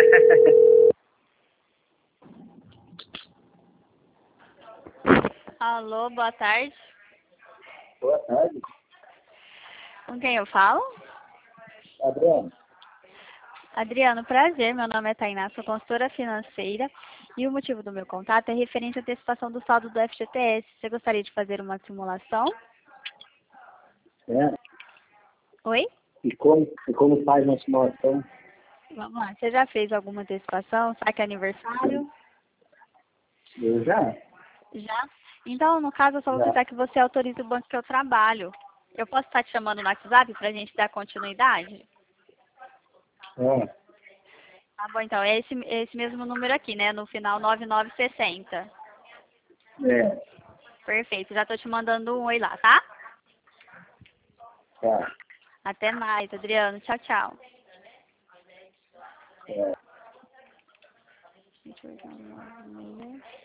Alô, boa tarde. Boa tarde, Com quem eu falo? Adriano. Adriano, prazer. Meu nome é Tainá, sou consultora financeira e o motivo do meu contato é referente à antecipação do saldo do FGTS. Você gostaria de fazer uma simulação? É. Oi? E como faz uma simulação? Vamos lá. Você já fez alguma antecipação? Saque aniversário? Eu já. Já? Então, no caso, eu só vou Já. precisar que você autorize o banco que eu trabalho. Eu posso estar te chamando no WhatsApp para a gente dar continuidade? É. Tá bom, então, é esse mesmo número aqui, né? No final 9960. É. Perfeito, já tô te mandando um oi lá, tá? Tá. Até mais, Adriano. Tchau, tchau. É. Deixa eu ver.